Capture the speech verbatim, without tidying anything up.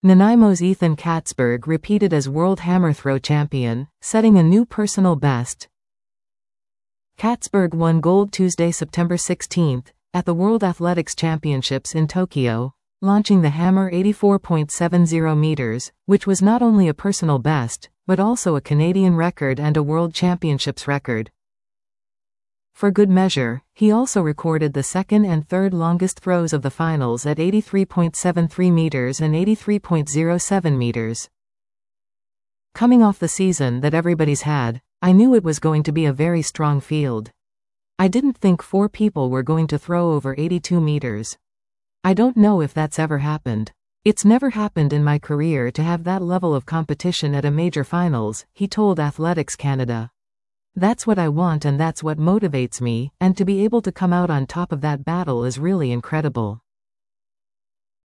Nanaimo's Ethan Katzberg repeated as World Hammer Throw Champion, setting a new personal best. Katzberg won gold Tuesday, September sixteenth, at the World Athletics Championships in Tokyo, launching the hammer eighty-four point seven zero meters, which was not only a personal best, but also a Canadian record and a World Championships record. For good measure, he also recorded the second and third longest throws of the finals at eighty-three point seven three meters and eighty-three point zero seven meters. Coming off the season that everybody's had, I knew it was going to be a very strong field. I didn't think four people were going to throw over eighty-two meters. I don't know if that's ever happened. It's never happened in my career to have that level of competition at a major finals, he told Athletics Canada. That's what I want and that's what motivates me, and to be able to come out on top of that battle is really incredible.